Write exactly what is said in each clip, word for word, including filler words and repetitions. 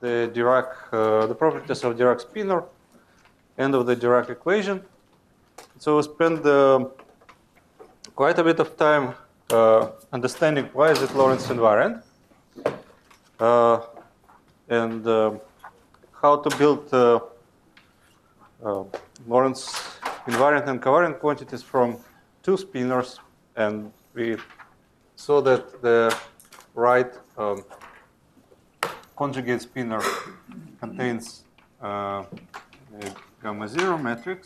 the Dirac, uh, the properties of Dirac spinor, and of the Dirac equation. So we spend uh, quite a bit of time uh, understanding why is it Lorentz invariant, uh, and uh, how to build uh, uh, Lorentz invariant and covariant quantities from two spinors, and we saw that the right um, conjugate spinor contains uh, a gamma zero matrix.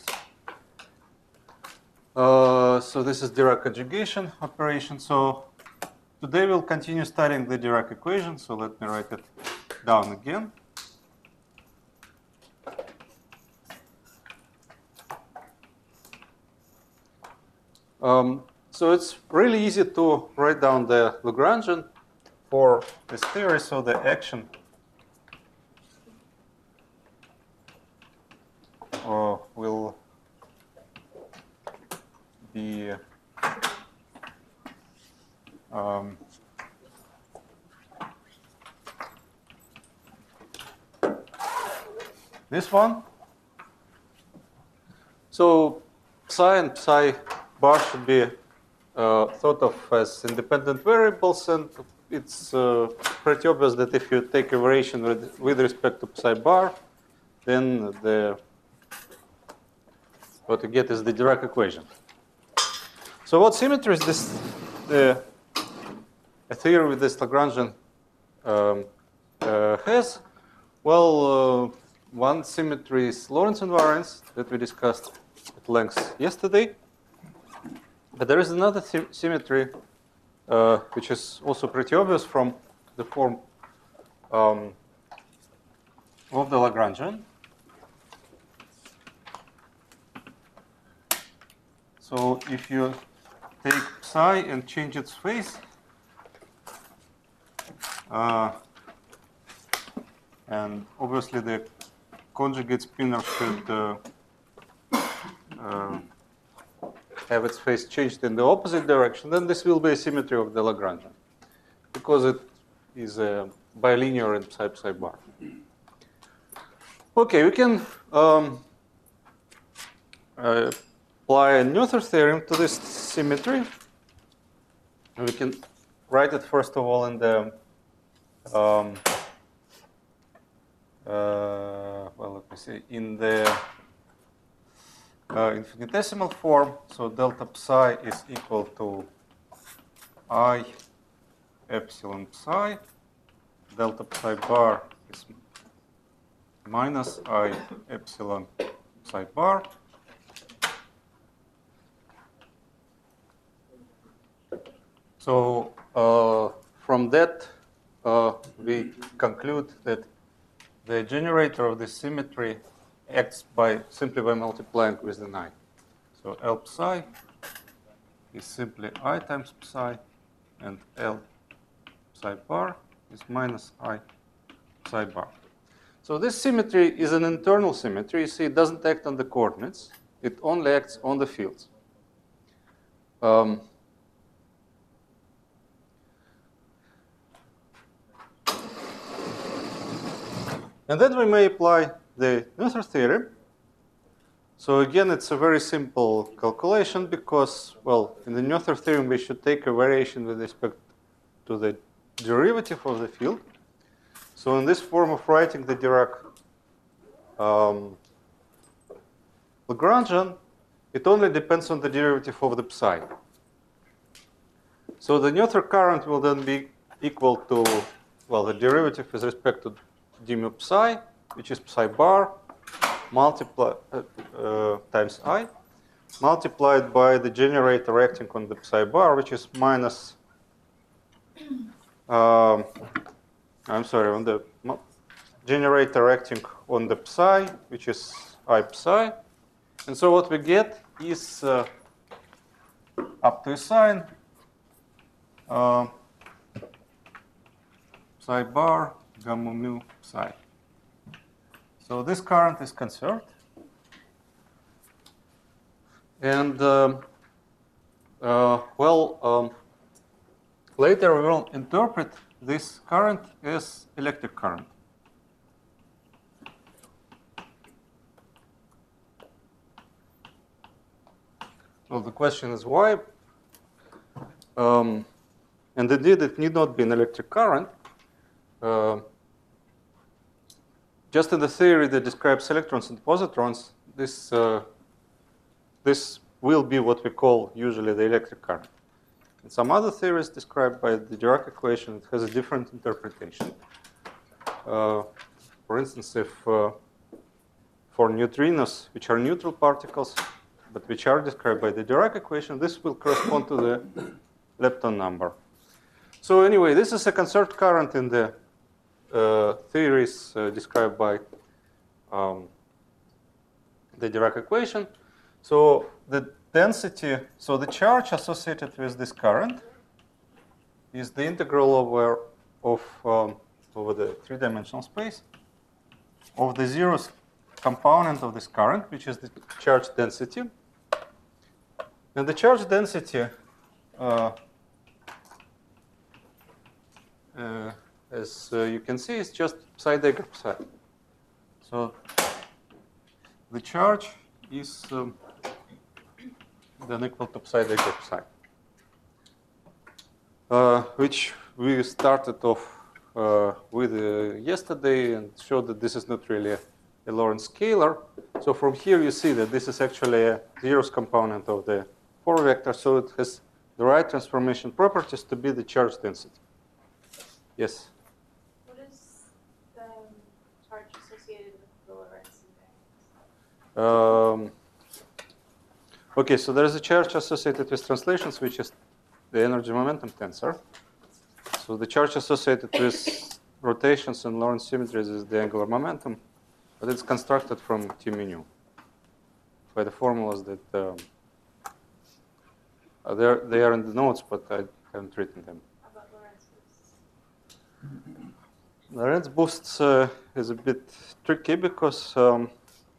Uh, so this is Dirac conjugation operation. So today we'll continue studying the Dirac equation. So let me write it down again. Um, so it's really easy to write down the Lagrangian for this theory. So the action uh, will be um, this one. So psi and psi bar should be uh, thought of as independent variables, and it's uh, pretty obvious that if you take a variation with, with respect to psi bar, then the what you get is the Dirac equation. So what symmetry is this? The a theory with this Lagrangian um, uh, has? Well, uh, one symmetry is Lorentz invariance that we discussed at length yesterday. But there is another symmetry uh, which is also pretty obvious from the form um, of the Lagrangian. So if you take psi and change its phase, uh, and obviously the conjugate spinor should uh, uh, have its phase changed in the opposite direction, then this will be a symmetry of the Lagrangian, because it is a bilinear in psi psi bar. Okay, we can um, uh, apply a Noether theorem to this symmetry. We can write it first of all in the um, uh, well, let me see, in the uh, infinitesimal form. So delta psi is equal to I epsilon psi. Delta psi bar is minus I epsilon psi bar. So uh, from that, uh, we conclude that the generator of this symmetry acts by simply by multiplying with an I. So L psi is simply I times psi, and L psi bar is minus I psi bar. So this symmetry is an internal symmetry. You see, it doesn't act on the coordinates. It only acts on the fields. Um, And then we may apply the Noether theorem. So again, it's a very simple calculation because, well, in the Noether theorem, we should take a variation with respect to the derivative of the field. So in this form of writing the Dirac um, Lagrangian, it only depends on the derivative of the psi. So the Noether current will then be equal to, well, the derivative with respect to d mu psi, which is psi bar, multiply uh, uh, times I, multiplied by the generator acting on the psi bar, which is minus, um, I'm sorry, on the generator acting on the psi, which is I psi. And so what we get is uh, up to a sign, uh, psi bar, gamma mu psi. So this current is conserved. And um, uh, well, um, later we will interpret this current as electric current. Well, the question is why. Um, and indeed, it need not be an electric current. Uh, just in the theory that describes electrons and positrons, this, uh, this will be what we call usually the electric current. In some other theories described by the Dirac equation, it has a different interpretation. Uh, for instance, if uh, for neutrinos, which are neutral particles, but which are described by the Dirac equation, this will correspond to the lepton number. So anyway, this is a conserved current in the uh, theories uh, described by um, the Dirac equation. So the density, so the charge associated with this current is the integral over of um, over the three-dimensional space of the zeroth component of this current, which is the charge density. And the charge density, uh, uh, as uh, you can see, is just psi dagger psi. So the charge is um, then equal to psi dagger psi, uh, which we started off uh, with uh, yesterday and showed that this is not really a, a Lorentz scalar. So from here you see that this is actually a zeroth component of the four vector, so it has the right transformation properties to be the charge density. Yes? What is the charge associated with the Lorentz Um, invariance? okay, so there is a charge associated with translations, which is the energy momentum tensor. So the charge associated with rotations and Lorentz symmetries is the angular momentum, but it's constructed from T mu nu by the formulas that um, uh, they're, they are in the notes, but I haven't written them. How about Lorentz boosts? Lorentz boosts uh, is a bit tricky because um,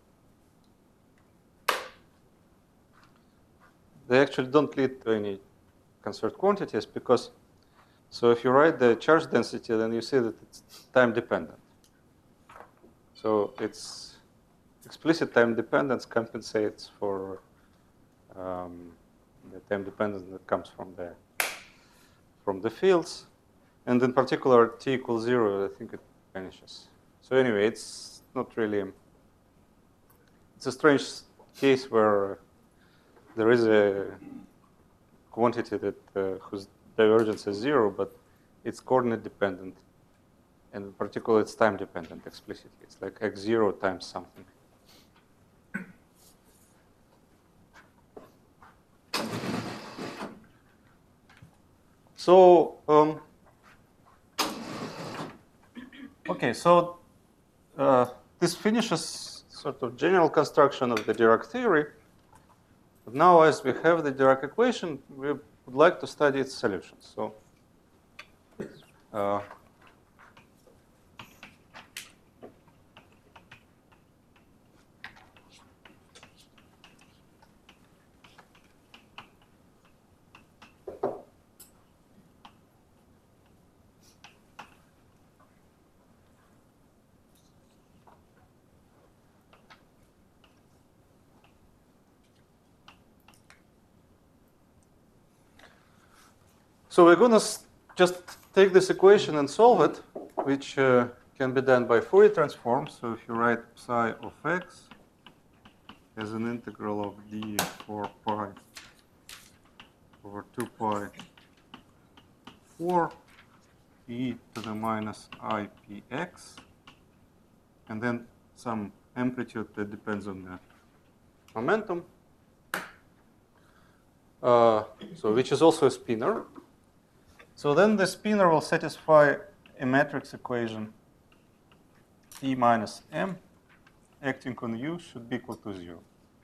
they actually don't lead to any conserved quantities because, so if you write the charge density, then you see that it's time dependent. So it's explicit time dependence compensates for um, the time dependence that comes from the from the fields, and in particular t equals zero, I think it vanishes. So anyway, it's not really. It's a strange case where there is a quantity that uh, whose divergence is zero, but it's coordinate dependent, and in particular, it's time dependent explicitly. It's like x zero times something. So, um, okay, so uh, this finishes sort of general construction of the Dirac theory. But now, as we have the Dirac equation, we would like to study its solutions. So, uh, So we're going to just take this equation and solve it, which uh, can be done by Fourier transform. So if you write psi of x as an integral of d four pi over two pi four e to the minus I px, and then some amplitude that depends on the momentum, uh, so which is also a spinor. So then the spinor will satisfy a matrix equation E minus M acting on U should be equal to zero.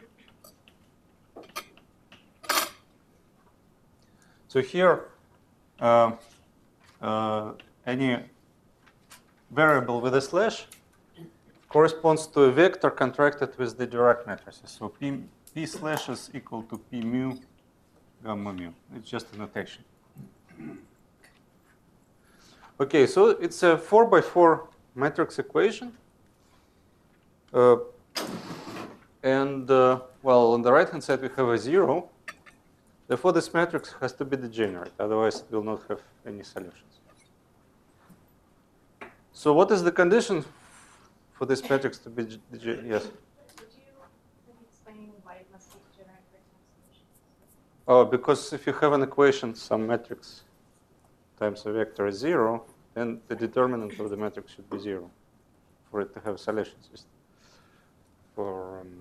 So here, uh, uh, any variable with a slash corresponds to a vector contracted with the Dirac matrices. So P, P slash is equal to P mu gamma mu. It's just a notation. Okay, so it's a four by four matrix equation. Uh, and, uh, well, on the right-hand side, we have a zero. Therefore, this matrix has to be degenerate, otherwise it will not have any solutions. So what is the condition for this matrix to be degenerate? Yes? Would you maybe explain why it must be degenerate for it to have solutions? Oh, because if you have an equation, some matrix times a vector is zero, then the determinant of the matrix should be zero for it to have solutions. Just for um,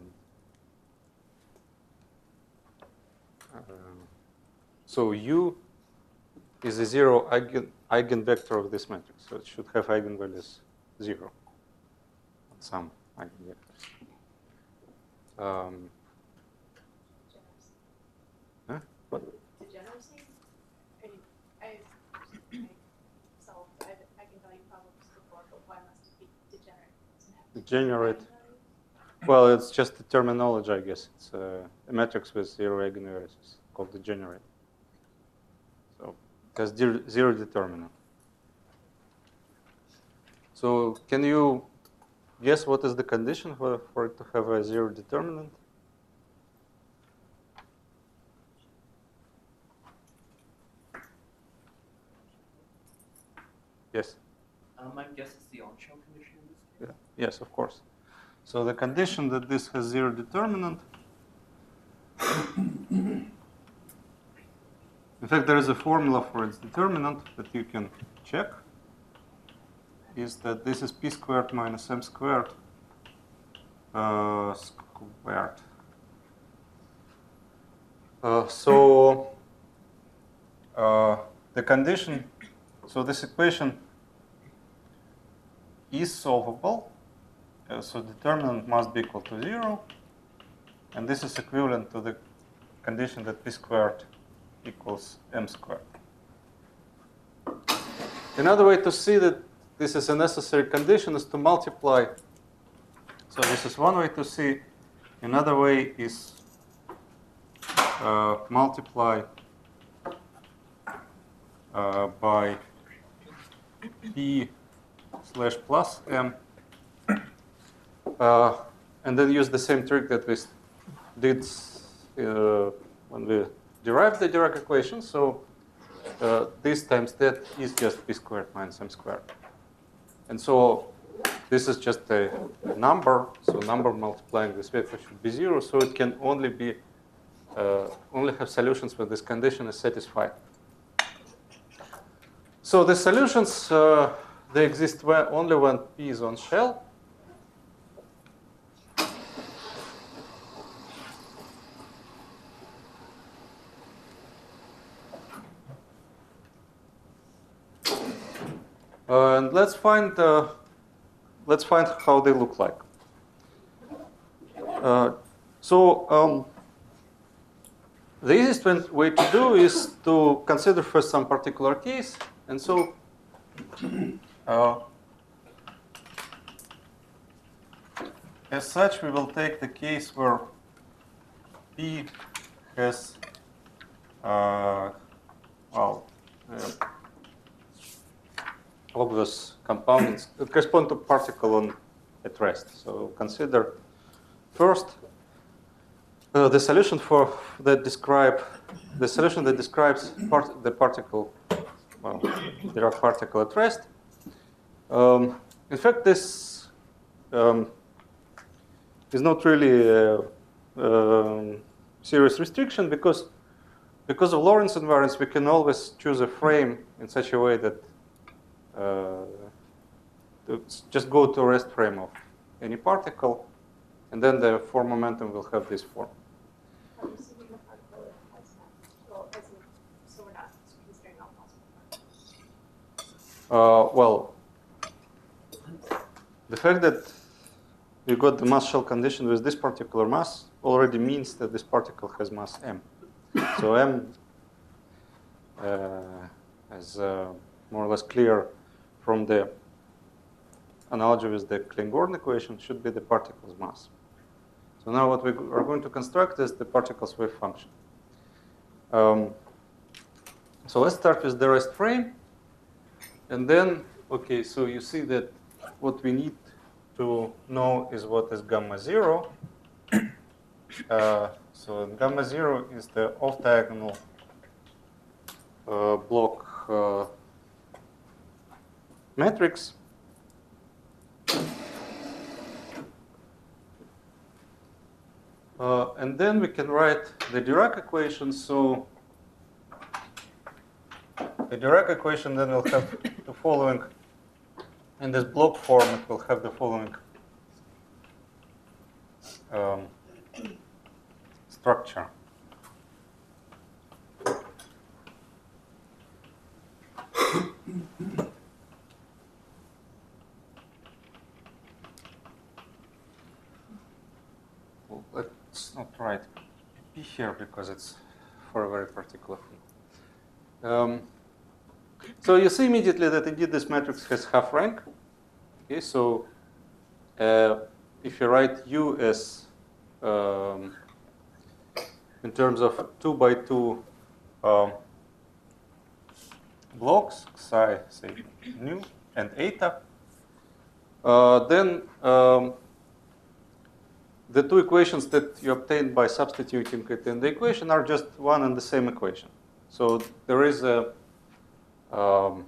uh, so U is a zero eigen, eigenvector of this matrix, so it should have eigenvalues zero on some eigenvectors. Um, Degeneracy. huh? What? Degeneracy? I, I, I solved the eigen- eigenvalue problems before, but why must it be degenerate? Doesn't it have to be Degenerate. eigenvalues? Well, it's just the terminology, I guess. It's uh, a matrix with zero eigenvalues is called degenerate. So it has de zero determinant. So can you guess what is the condition for, for it to have a zero determinant? Yes? Um, my guess is the on-shell condition in this case. Yeah. Yes, of course. So the condition that this has zero determinant. In fact, there is a formula for its determinant that you can check. Is that this is p squared minus m squared uh, squared. Uh, so uh, the condition, so this equation is solvable. Uh, so determinant must be equal to zero. And this is equivalent to the condition that p squared equals m squared. Another way to see that this is a necessary condition is to multiply. So this is one way to see. Another way is uh, multiply uh, by p slash plus m. Uh, and then use the same trick that we did uh, when we derived the Dirac equation. So uh, this times that is just p squared minus m squared. And so this is just a number. So number multiplying this vector should be zero. So it can only be uh, only have solutions when this condition is satisfied. So the solutions uh, they exist where only when p is on shell. Uh, and let's find uh, let's find how they look like. Uh, so um, the easiest way to do is to consider first some particular case, and so uh, as such we will take the case where P has uh, well. Uh, obvious compounds that correspond to particle on at rest. So consider first uh, the solution for that describe the solution that describes part, the particle, well, Dirac particle at rest. Um, in fact, this um, is not really a, um, serious restriction because because of Lorentz invariance, we can always choose a frame in such a way that Uh, to just go to a rest frame of any particle, and then the form momentum will have this form. I'm assuming the particle has that. Well, as in, so we're not considering all possible particles. Uh, well, the fact that you got the mass shell condition with this particular mass already means that this particle has mass m. So m uh, is uh, more or less clear from the analogy with the Klein-Gordon equation should be the particle's mass. So now what we are going to construct is the particle's wave function. Um, so let's start with the rest frame. And then, okay, so you see that what we need to know is what is gamma zero. Uh, So gamma zero is the off-diagonal uh, block uh, matrix. Uh, and then we can write the Dirac equation. So the Dirac equation then will have the following. In this block form, it will have the following um, structure. Well, let's not write P here because it's for a very particular thing. Um, so you see immediately that indeed this matrix has half rank. Okay, so uh, if you write U as um, in terms of two by two um, blocks, psi, say nu, and eta, uh, then um, the two equations that you obtained by substituting it in the equation are just one and the same equation. So there is a um,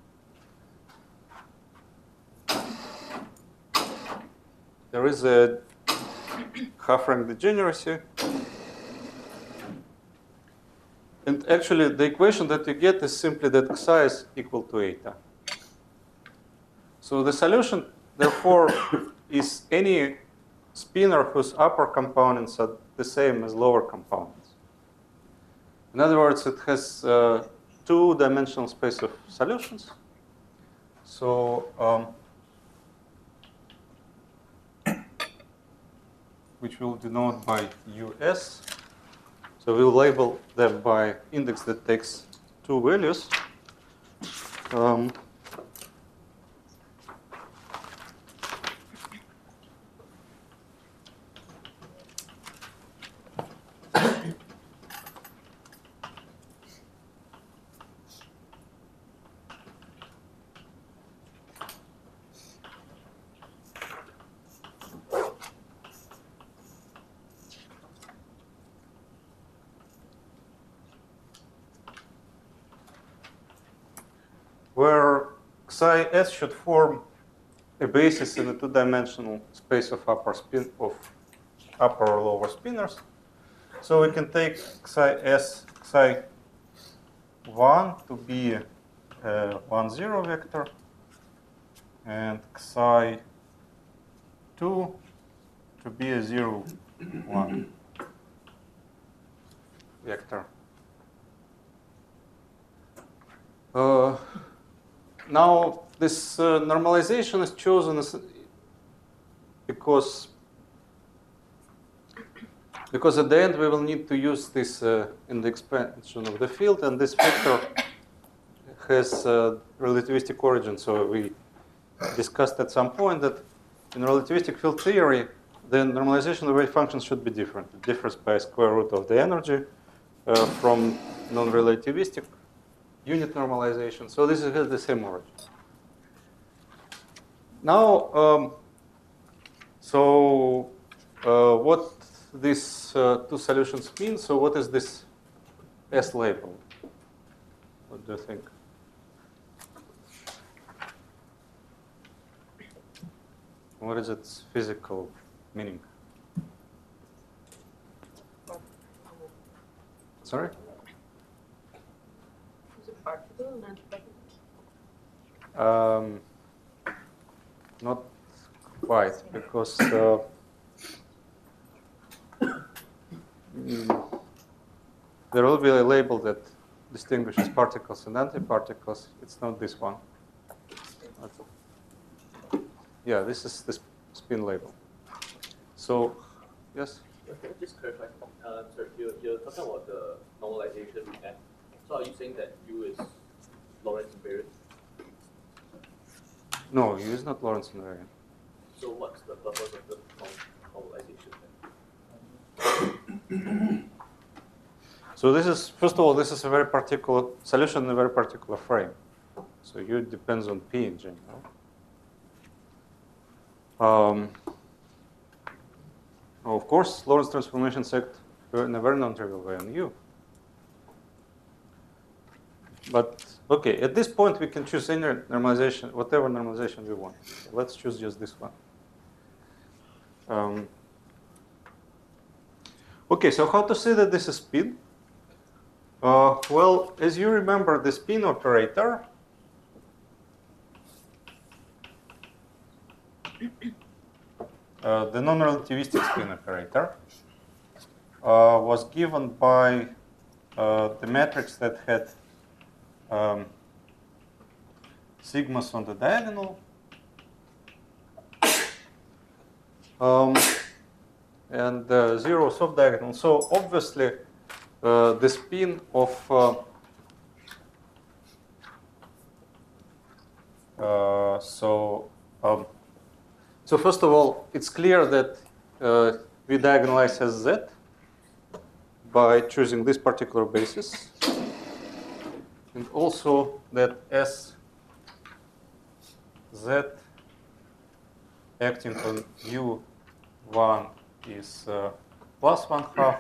there is a half-rank degeneracy. And actually, the equation that you get is simply that psi is equal to eta. So the solution, therefore, is any spinor whose upper components are the same as lower components. In other words, it has uh, two-dimensional space of solutions. So um, which we'll denote by U S. So we'll label them by index that takes two values. Um, where psi S should form a basis in a two-dimensional space of upper spin of upper or lower spinors. So we can take psi S, psi one to be a one zero vector, and psi two to be a zero one vector. Uh, Now, this uh, normalization is chosen as, because, because at the end we will need to use this uh, in the expansion of the field, and this vector has uh, relativistic origin. So we discussed at some point that in relativistic field theory, the normalization of wave functions should be different. It differs by square root of the energy uh, from non-relativistic unit normalization. So this has the same origin. Now, um, so uh, what these uh, two solutions mean? So what is this S label? What do you think? What is its physical meaning? Sorry? Particle, not Um, not quite, because uh, mm, there will be a label that distinguishes particles and antiparticles. It's not this one. Yeah, this is the spin label. So, yes? Can I just clarify? Uh, sorry, you're, you're talking about the normalization. And so are you saying that U is Lorentz invariant? No, U is not Lorentz invariant. So what's the purpose of the normalization then? So this is, first of all, this is a very particular solution in a very particular frame. So U depends on P in general. Um, of course, Lorentz transformation set in a very non-trivial way on U. But okay, at this point we can choose any normalization, whatever normalization we want. So let's choose just this one. Um, okay, so how to say that this is spin? Uh, well, as you remember, the spin operator uh, the non-relativistic spin operator uh, was given by uh, the matrix that had um, sigmas on the diagonal um, and uh, zeros off diagonal. So obviously, uh, the spin of uh, uh, so um, so first of all, it's clear that uh, we diagonalize as Z by choosing this particular basis, and also that S Z acting on U one is uh, plus one half,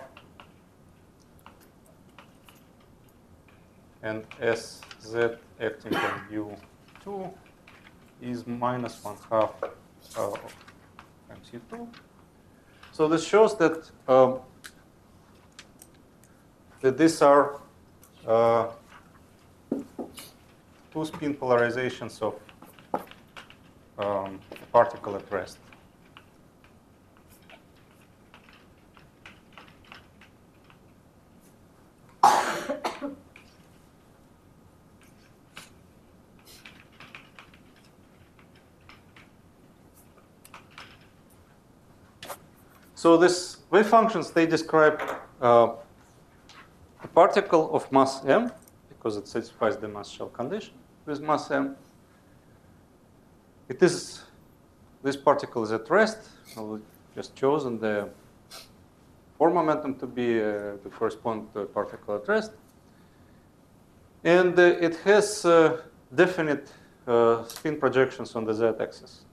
and S Z acting on U two is minus one half uh, times U two. So this shows that um, that these are uh, two spin polarizations of um, a particle at rest. So these wave functions, they describe uh, a particle of mass m, because it satisfies the mass shell condition with mass m. It is, this particle is at rest. I've just chosen the form momentum to be uh, to correspond to a particle at rest. And uh, it has uh, definite uh, spin projections on the z-axis.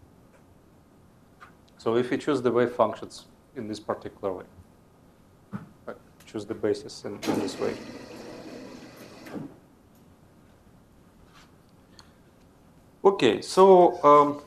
So if you choose the wave functions in this particular way, I choose the basis in, in this way. Okay, so um,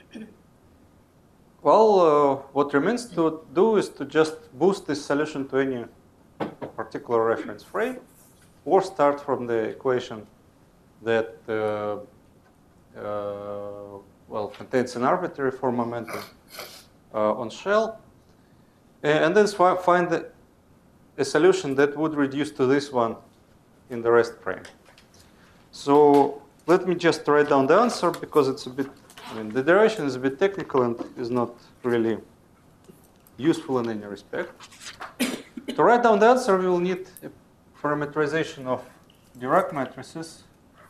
well, uh, what remains to do is to just boost this solution to any particular reference frame, or start from the equation that uh, uh, well contains an arbitrary form momentum uh, on shell, and then find the, a solution that would reduce to this one in the rest frame. So let me just write down the answer, because it's a bit, I mean, the derivation is a bit technical and is not really useful in any respect. To write down the answer, we will need a parameterization of Dirac matrices.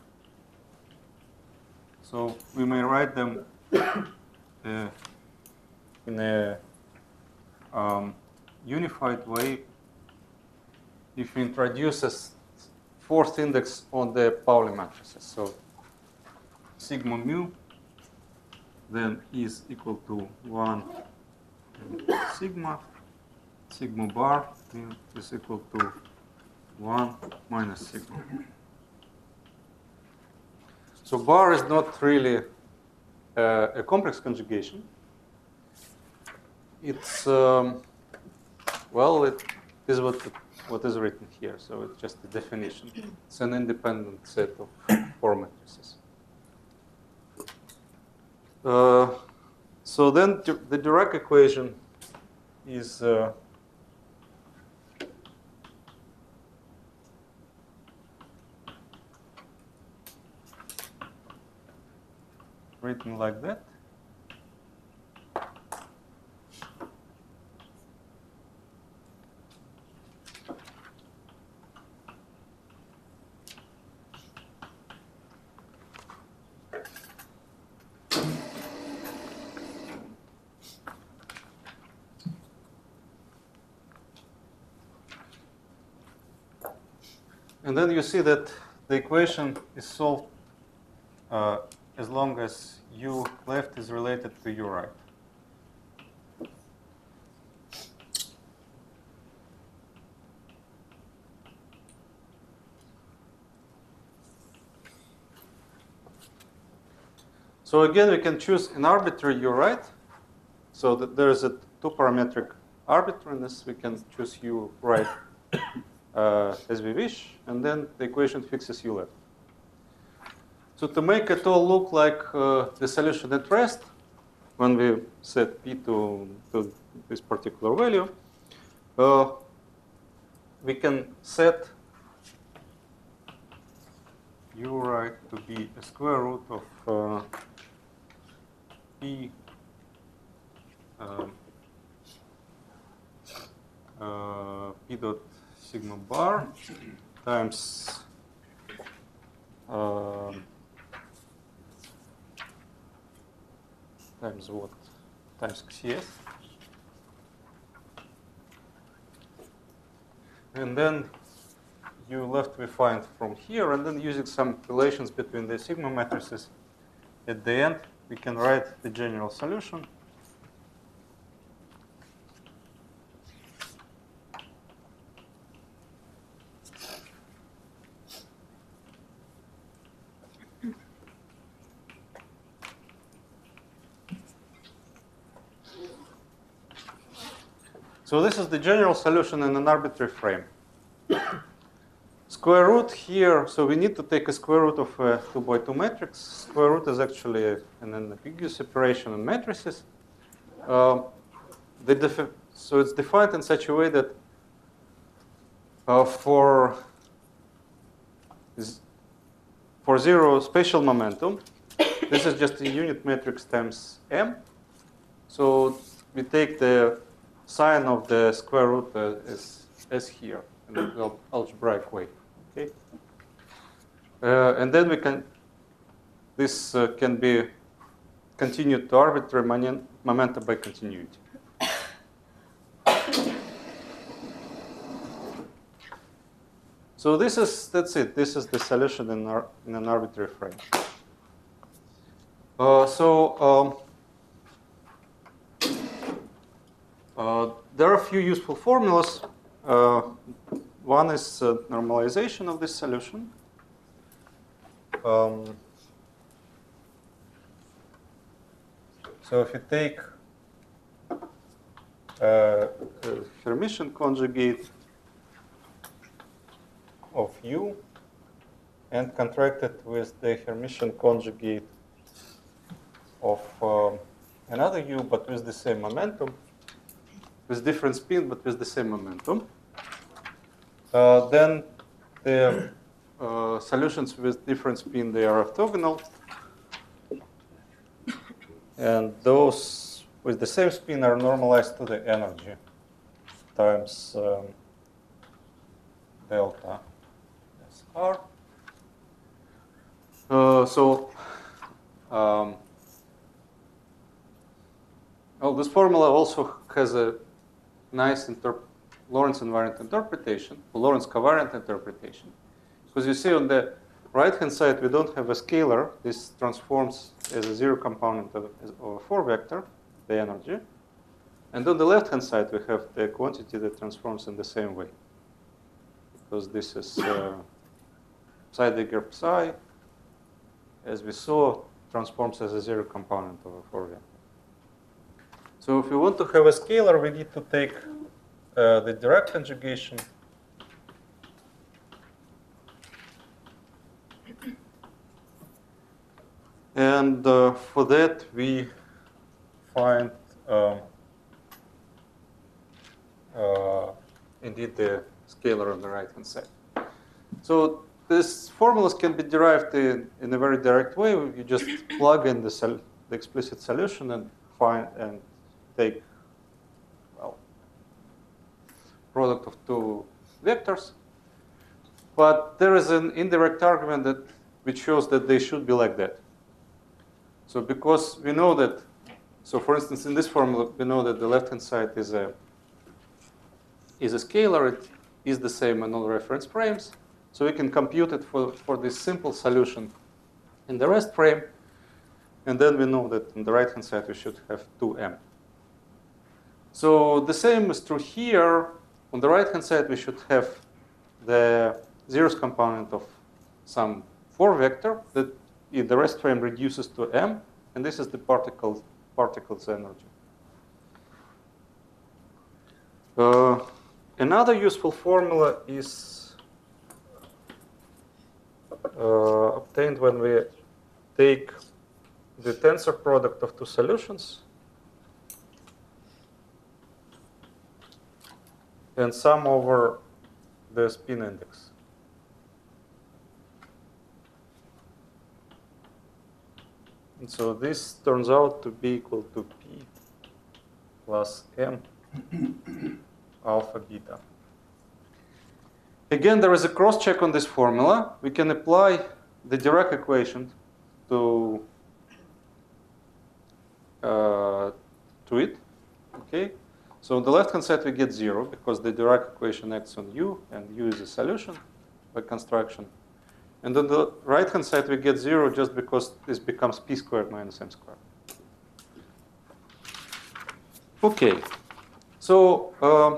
So we may write them uh, in a um, unified way if we introduce a fourth index on the Pauli matrices. So sigma mu then is equal to one sigma, sigma bar is equal to one minus sigma. So bar is not really uh, a complex conjugation. It's, um, well, it is what, what is written here. So it's just a definition. It's an independent set of four matrices. Uh, so then the Dirac equation is uh, written like that. And then you see that the equation is solved uh, as long as u left is related to u right. So again, we can choose an arbitrary u right. So that there is a two-parametric arbitrariness. We can choose u right uh, as we wish, and then the equation fixes u left. So to make it all look like uh, the solution at rest, when we set p to, to this particular value, uh, we can set u right to be a square root of uh, p um, uh, p dot sigma bar times um, times what? Times C S. And then u left we find from here, and then using some relations between the sigma matrices, at the end we can write the general solution. So this is the general solution in an arbitrary frame. Square root here, so we need to take a square root of a two by two matrix. Square root is actually an ambiguous operation in matrices. Uh, the defi so it's defined in such a way that uh, for, for zero spatial momentum, this is just a unit matrix times m. So we take the sign of the square root uh, as, as here in an algebraic way. Okay, uh, and then we can. This uh, can be continued to arbitrary momentum by continuity. So this is that's it. This is the solution in, our, in an arbitrary frame. Uh, so. Um, Uh, there are a few useful formulas. Uh, one is uh, normalization of this solution. Um, so if you take uh, a Hermitian conjugate of u and contract it with the Hermitian conjugate of um, another u, but with the same momentum, with different spin, but with the same momentum. Uh, then the uh, solutions with different spin, they are orthogonal. And those with the same spin are normalized to the energy times um, delta S R. Uh, so, um, well, this formula also has a nice Lorentz invariant interpretation, Lorentz covariant interpretation. Because you see on the right-hand side, we don't have a scalar. This transforms as a zero component of, of a four vector, the energy. And on the left-hand side, we have the quantity that transforms in the same way. Because this is uh, psi dagger psi, as we saw, transforms as a zero component of a four vector. So if we want to have a scalar, we need to take uh, the direct conjugation. And uh, for that, we find um, uh, indeed the scalar on the right-hand side. So these formulas can be derived in, in a very direct way. You just plug in the, sol the explicit solution and find and take, well, product of two vectors. But there is an indirect argument that which shows that they should be like that. So because we know that, so for instance, in this formula, we know that the left-hand side is a is a scalar. It is the same in all reference frames. So we can compute it for, for this simple solution in the rest frame. And then we know that on the right-hand side, we should have two m. So the same is true here. On the right-hand side, we should have the zeros component of some four vector that in the rest frame reduces to m. and this is the particle, particle's energy. Uh, another useful formula is uh, obtained when we take the tensor product of two solutions and sum over the spin index. And so this turns out to be equal to P plus M alpha beta. Again, there is a cross-check on this formula. We can apply the Dirac equation to, uh, to it. Okay? So on the left-hand side, we get zero because the Dirac equation acts on U, and U is a solution by construction. And on the right-hand side, we get zero just because this becomes P squared minus M squared. Okay. So um,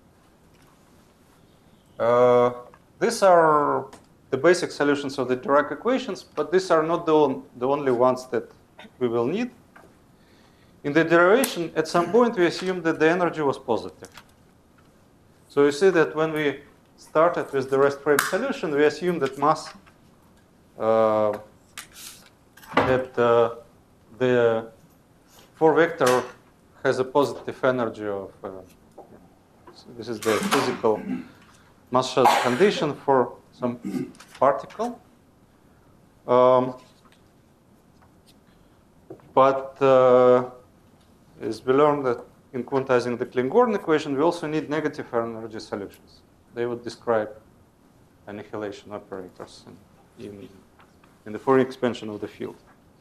uh, these are the basic solutions of the Dirac equations, but these are not the, on, the only ones that we will need. In the derivation, at some point, we assumed that the energy was positive. So you see that when we started with the rest frame solution, we assumed that mass, uh, that uh, the four vector has a positive energy of, uh, so this is the physical mass shadow condition for some particle. Um, but uh, as we learned that in quantizing the Klein-Gordon equation, we also need negative energy solutions. They would describe annihilation operators in, in, in the Fourier expansion of the field.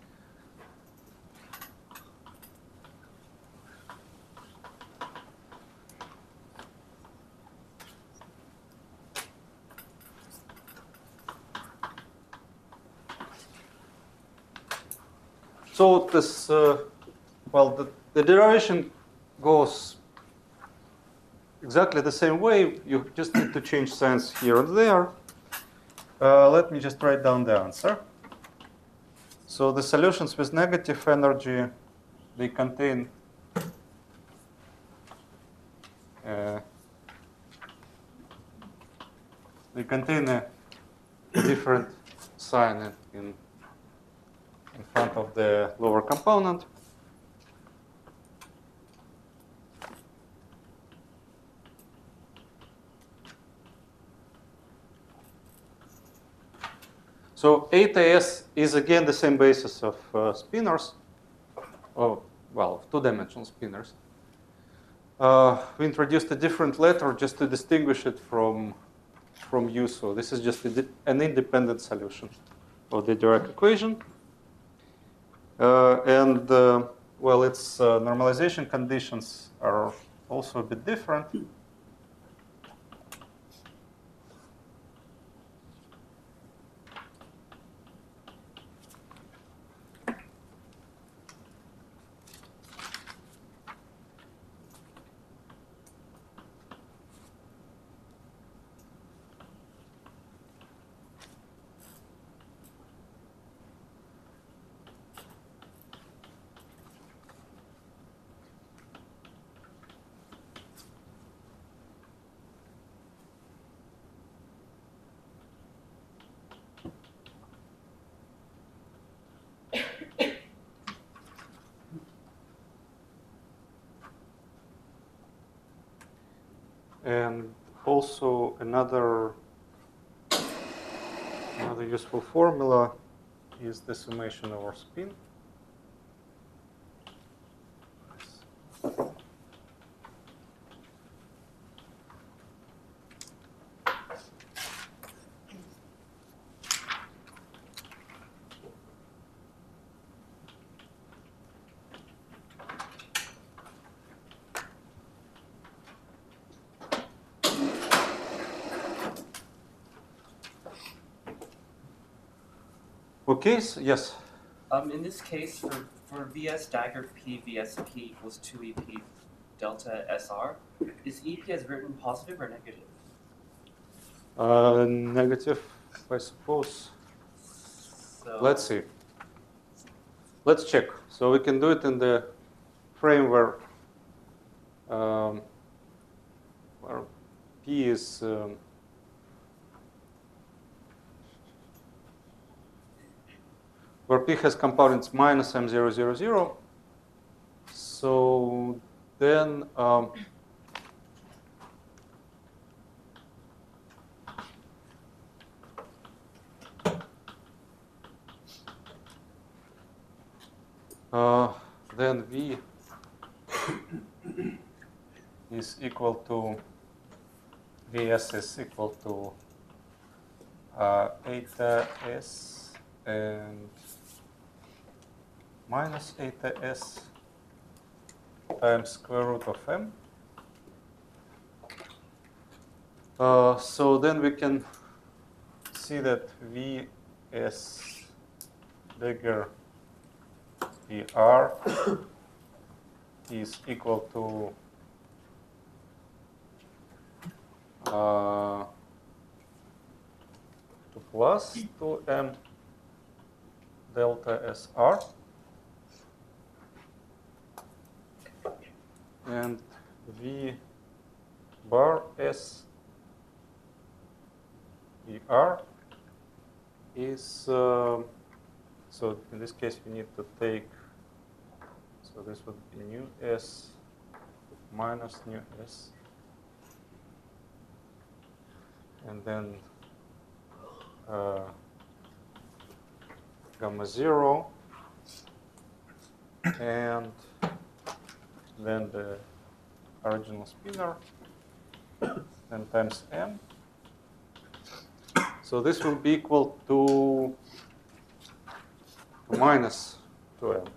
So this, uh, well, the, the derivation goes exactly the same way. You just need to change signs here and there. Uh, let me just write down the answer. So the solutions with negative energy, they contain uh, they contain a, a different sign in in front of the lower component. So eta S is again the same basis of uh, spinors, oh, well, two-dimensional spinors. Uh, we introduced a different letter just to distinguish it from, from U. So this is just a, an independent solution of the Dirac equation. Uh, and, uh, well, its uh, normalization conditions are also a bit different. And also another, another useful formula is the summation over spin. Okay, so yes. Um, in this case, for, for Vs dagger P, Vs P equals two E P delta S R, is E P as written positive or negative? Uh, negative, I suppose. So, Let's see. let's check. So we can do it in the frame where, um, where P is um, where P has components minus M zero zero zero. So then um, uh, then V is equal to Vs is equal to uh, eta S and minus eta S times square root of M. Uh, so then we can see that V is bigger Vr is equal to uh, to plus two M delta S R. And V bar S Vr is, uh, so in this case we need to take, so this would be nu S minus nu S. And then uh, gamma zero, and then the original spinner, then times M. So this will be equal to minus two M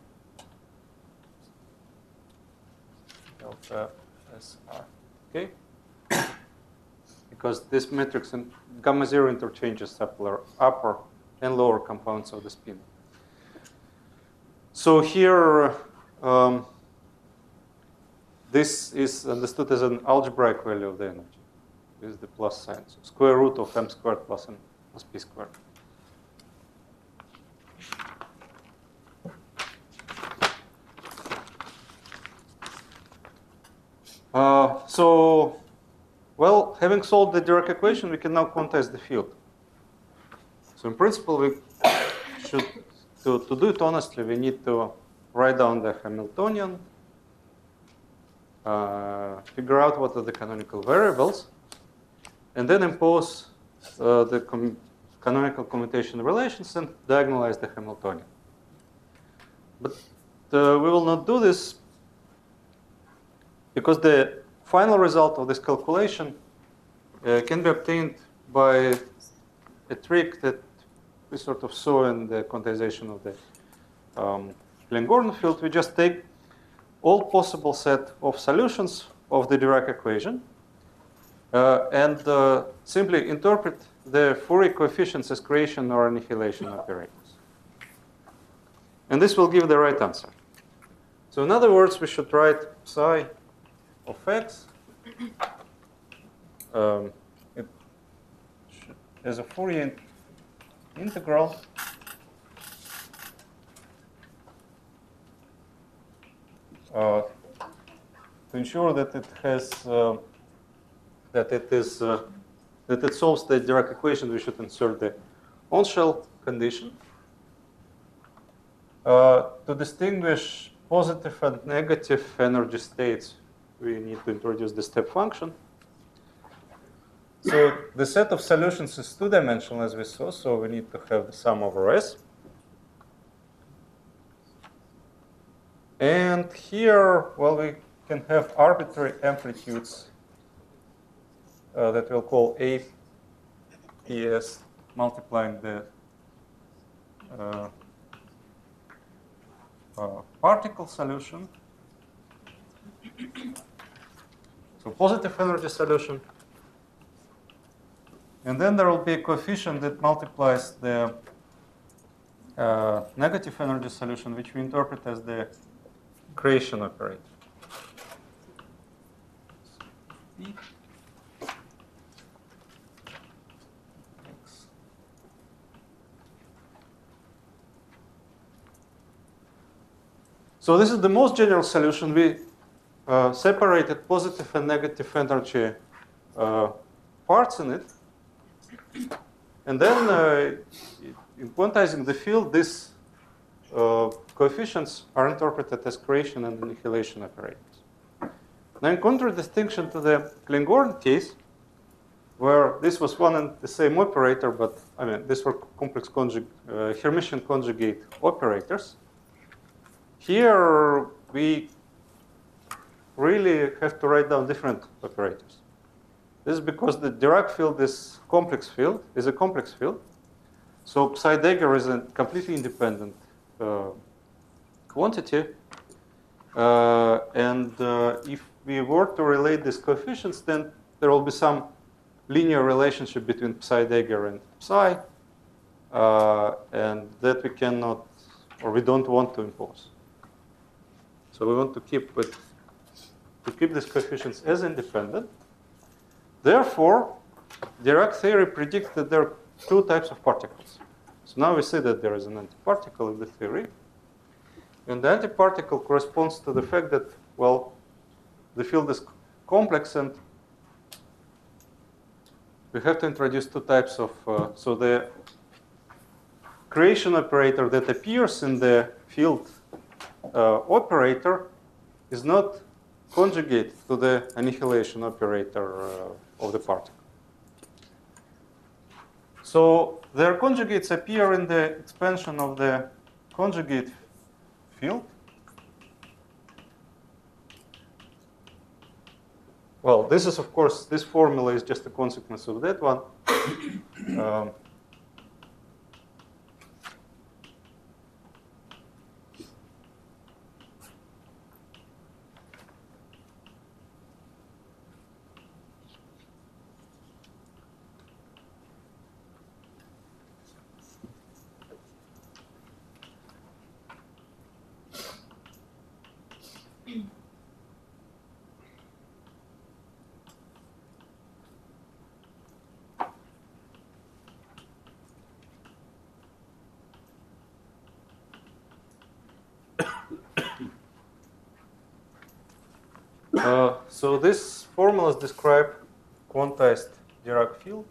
delta S R. Okay? Because this matrix and gamma zero interchanges upper, upper and lower components of the spin. So here, um, this is understood as an algebraic value of the energy. This is the plus sign. So square root of M squared plus M plus P squared. Uh, so, well, having solved the Dirac equation, we can now quantize the field. So in principle, we should, to, to do it honestly, we need to write down the Hamiltonian, uh, figure out what are the canonical variables, and then impose uh, the com canonical commutation relations and diagonalize the Hamiltonian. But uh, we will not do this because the final result of this calculation uh, can be obtained by a trick that we sort of saw in the quantization of the um, Klein-Gordon field. We just take all possible set of solutions of the Dirac equation uh, and uh, simply interpret the Fourier coefficients as creation or annihilation operators. And this will give the right answer. So in other words, we should write psi of x um, it should, as a Fourier integral uh, to ensure that it has uh, that it is uh, that it solves the Dirac equation. We should insert the on-shell condition uh, to distinguish positive and negative energy states. We need to introduce the step function. So the set of solutions is two-dimensional, as we saw, so we need to have the sum over S. And here, well, we can have arbitrary amplitudes uh, that we'll call A P S multiplying the uh, uh, particle solution. So positive energy solution. And then there will be a coefficient that multiplies the uh, negative energy solution, which we interpret as the creation operator. P X. So this is the most general solution. We uh, separated positive and negative energy uh, parts in it. And then uh, in quantizing the field, these uh, coefficients are interpreted as creation and annihilation operators. Now, in contradistinction to the Klinggorn case, where this was one and the same operator, but I mean, these were complex conjugate, uh, Hermitian conjugate operators. Here, we really have to write down different operators. This is because the Dirac field is complex field, is a complex field. So psi-Dagger is a completely independent uh, quantity. Uh, and uh, if we were to relate these coefficients, then there will be some linear relationship between psi-Dagger and psi, uh, and that we cannot, or we don't want to impose. So we want to keep it, to keep these coefficients as independent. Therefore, Dirac theory predicts that there are two types of particles. So now we see that there is an antiparticle in the theory. And the antiparticle corresponds to the fact that, well, the field is complex and we have to introduce two types of, uh, so the creation operator that appears in the field uh, operator is not conjugate to the annihilation operator uh, of the particle. So their conjugates appear in the expansion of the conjugate field. Well, this is, of course, this formula is just a consequence of that one. um, Uh, so these formulas describe quantized Dirac field.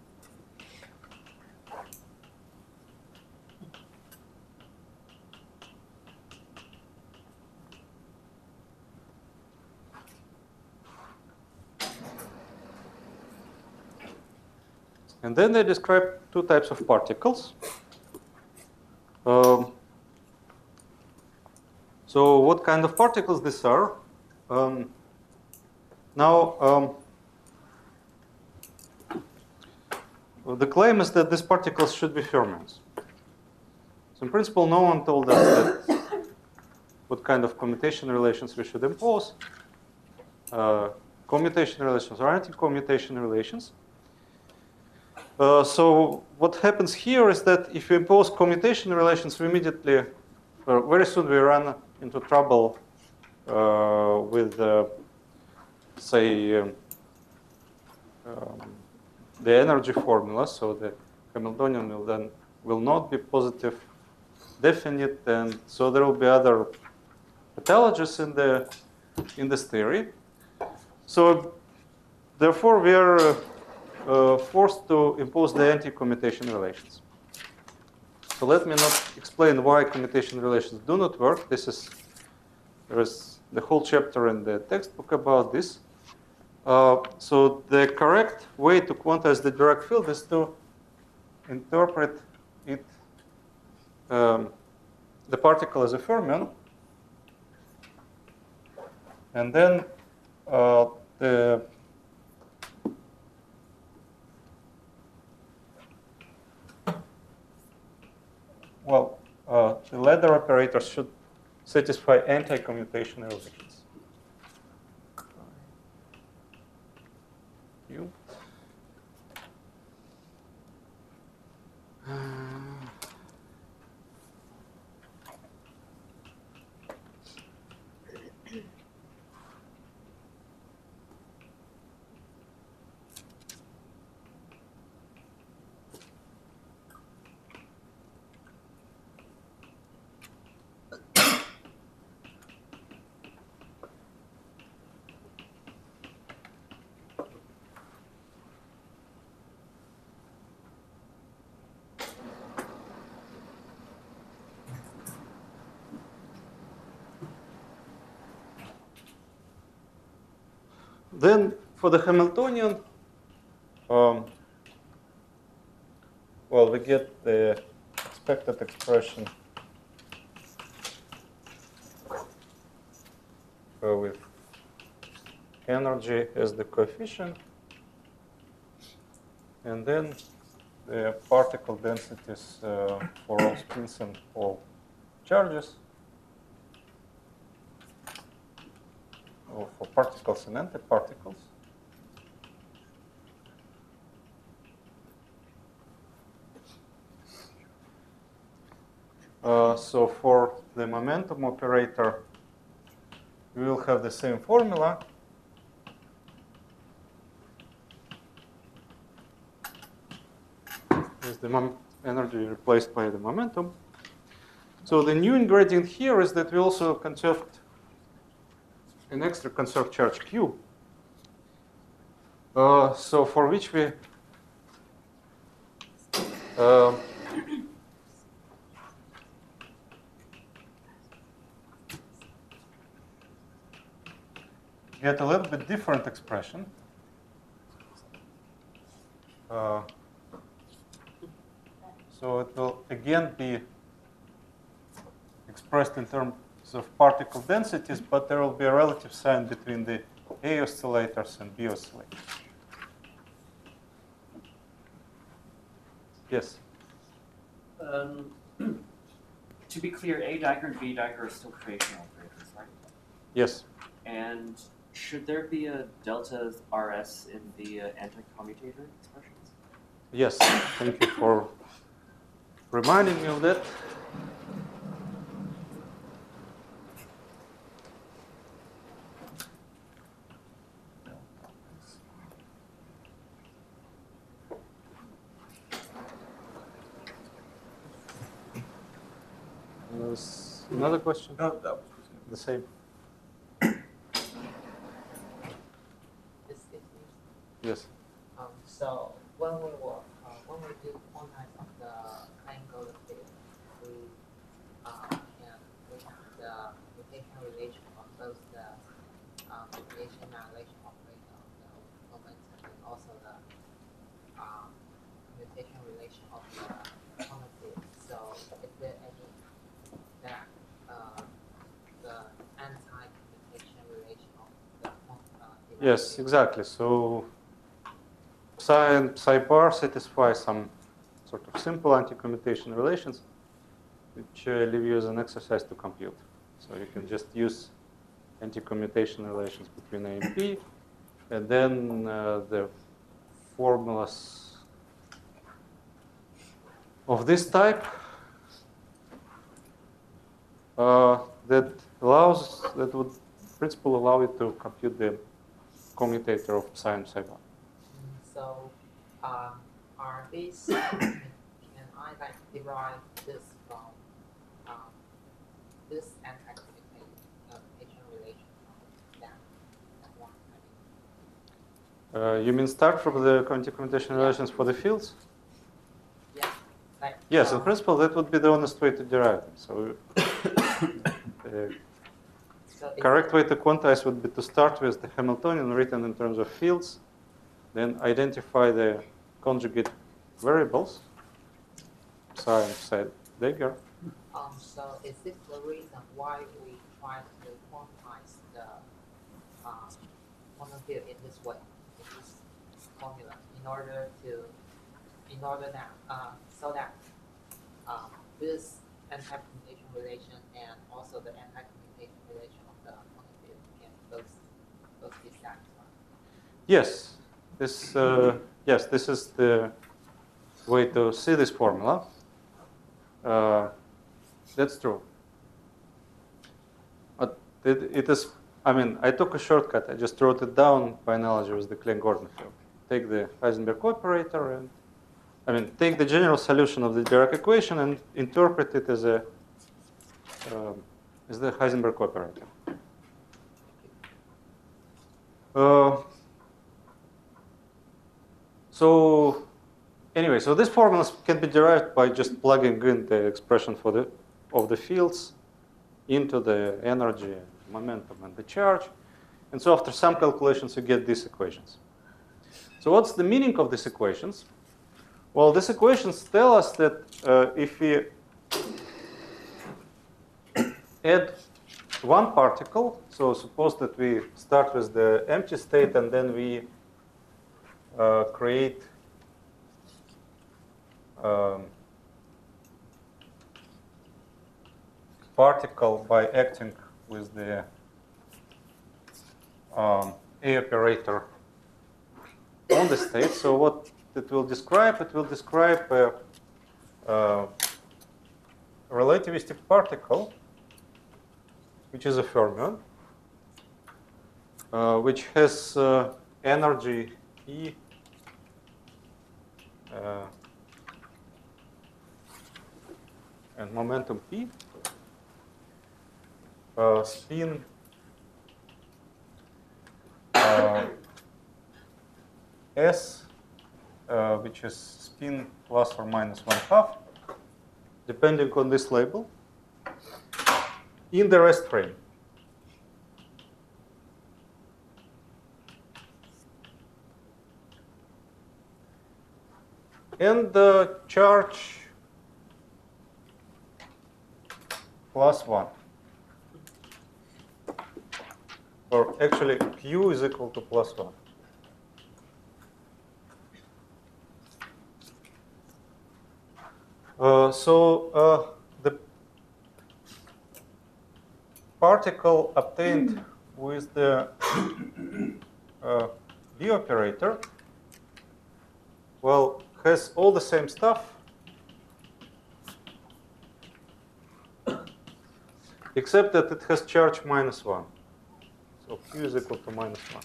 And then they describe two types of particles. Um, so what kind of particles these are? Um, now, um, well, the claim is that these particles should be fermions. So in principle, no one told us that what kind of commutation relations we should impose. Uh, commutation relations or anti-commutation relations. Uh, so what happens here is that if you impose commutation relations, we immediately, uh, very soon we run into trouble uh, with, uh, say, um, um, the energy formula. So the Hamiltonian will then will not be positive definite, and so there will be other pathologies in the in this theory. So therefore, we are uh, uh, forced to impose the anti-commutation relations. So let me not explain why commutation relations do not work. This is there is the whole chapter in the textbook about this. Uh, so the correct way to quantize the Dirac field is to interpret it, um, the particle as a fermion, and then uh, the well, uh, the ladder operators should satisfy anti-commutation relations. You. then for the Hamiltonian, um, well, we get the expected expression uh, with energy as the coefficient, and then the particle densities uh, for all spins and all charges, or for particles and antiparticles. Uh, so for the momentum operator, we will have the same formula. Is the mom energy replaced by the momentum. So the new ingredient here is that we also conserved an extra conserved charge Q. Uh, so for which we uh, get a little bit different expression. Uh, so it will again be expressed in terms of particle densities, but there will be a relative sign between the A oscillators and B oscillators. Yes? Um, to be clear, A Dagger and B Dagger are still creation operators, right? Yes. And should there be a delta R S in the uh, anti-commutator expressions? Yes. Thank you for reminding me of that. There's another question? No, that was The same. This is Yes. um, so when we work, uh, when we do quantize of the triangular field, we uh, can we have the mutation relation of both the um, radiation annihilation operator of the momentum and also the um, mutation relation of the quantum field. So is there any that uh, the anti-commutation relation of the quantum uh, Yes, exactly. So psi and psi bar satisfy some sort of simple anti-commutation relations, which I leave you as an exercise to compute. So you can just use anti-commutation relations between A and B, and then uh, the formulas of this type uh, that allows, that would in principle allow you to compute the commutator of psi and psi bar. So, um, are these, can I like derive this from um, this anti-commutation relation from that, that one? I mean, Uh, you mean start from the anti-commutation relations for the fields? yeah, like, Yes, in um, principle, that would be the honest way to derive them. So the so is correct it- way to quantize would be to start with the Hamiltonian written in terms of fields, then identify the conjugate variables, psi and psi dagger. Um, so is this the reason why we try to quantize the um, quantum field in this way, in this formula, in order to, in order that, uh, so that um, this anti-commutation relation and also the anti-commutation relation of the quantum field can both, both be satisfied? Yes, this uh, yes, this is the way to see this formula. Uh, that's true. But it, it is. I mean, I took a shortcut. I just wrote it down by analogy with the Klein-Gordon field. Take the Heisenberg operator and, I mean, take the general solution of the Dirac equation and interpret it as a um, as the Heisenberg operator. Uh, so anyway, so these formulas can be derived by just plugging in the expression for the of the fields into the energy, momentum, and the charge. And so after some calculations, you get these equations. So what's the meaning of these equations? Well, these equations tell us that uh, if we add one particle, so suppose that we start with the empty state and then we uh, create um, particle by acting with the um, A operator on the state. So what it will describe, it will describe a, a relativistic particle, which is a fermion, uh, which has uh, energy E uh, and momentum P, uh, spin uh, S, uh, which is spin plus or minus one half, depending on this label, in the rest frame. And the charge plus one. Or actually, Q is equal to plus one. Uh, so uh, the particle obtained with the uh, B operator, well, has all the same stuff, except that it has charge minus one. So Q is equal to minus one.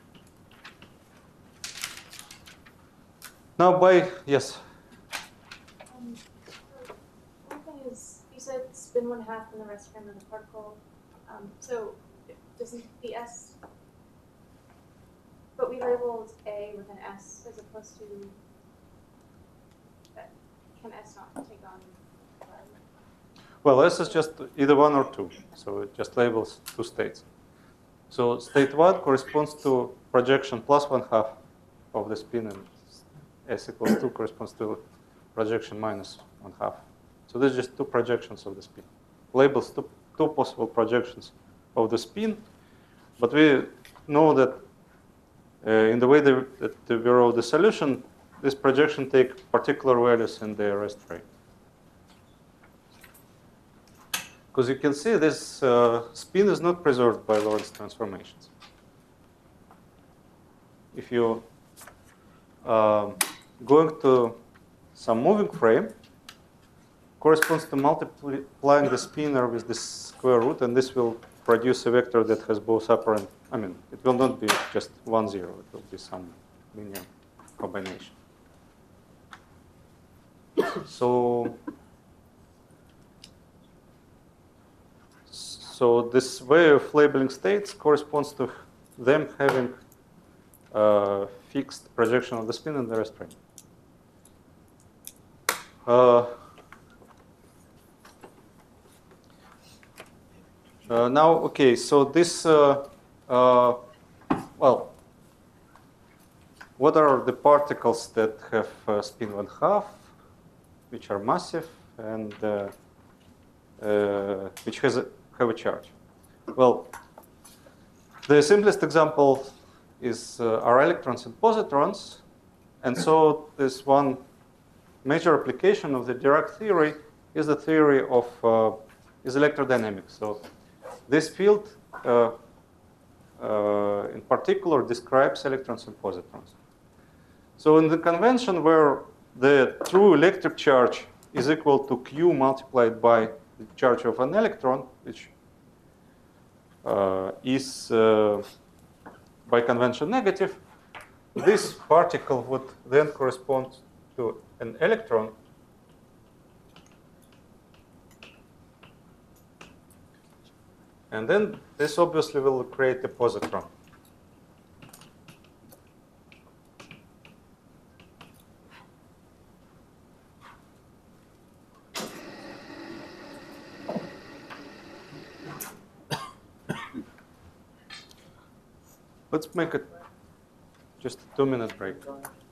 Now by, yes? Um, so one thing is, you said spin one half in the rest frame of the particle. Um, so doesn't the S, but we labeled A with an S as opposed to, that can S not take on? Well, S is just either one or two, so it just labels two states. So state one corresponds to projection plus one half of the spin, and S equals two corresponds to projection minus one half. So there's just two projections of the spin. Labels two, two possible projections of the spin, but we know that uh, in the way that, that we wrote the solution, this projection take particular values in the rest frame. Because you can see this uh, spin is not preserved by Lorentz transformations. If you um, going to some moving frame, corresponds to multiplying the spinor with this square root, and this will produce a vector that has both upper and, I mean, it will not be just one zero, it will be some linear combination. So, so this way of labeling states corresponds to them having a fixed projection of the spin in the rest frame. Uh, uh, now, okay, so this, uh, uh, well, what are the particles that have uh, spin one half, which are massive, and uh, uh, which has a, have a charge? Well, the simplest example is uh, are electrons and positrons, and so this one major application of the Dirac theory is the theory of uh, is electrodynamics. So this field, uh, uh, in particular, describes electrons and positrons. So in the convention where the true electric charge is equal to Q multiplied by the charge of an electron, which uh, is uh, by convention negative, this particle would then correspond to an electron, and then this obviously will create a positron. Let's make it just a two minute break.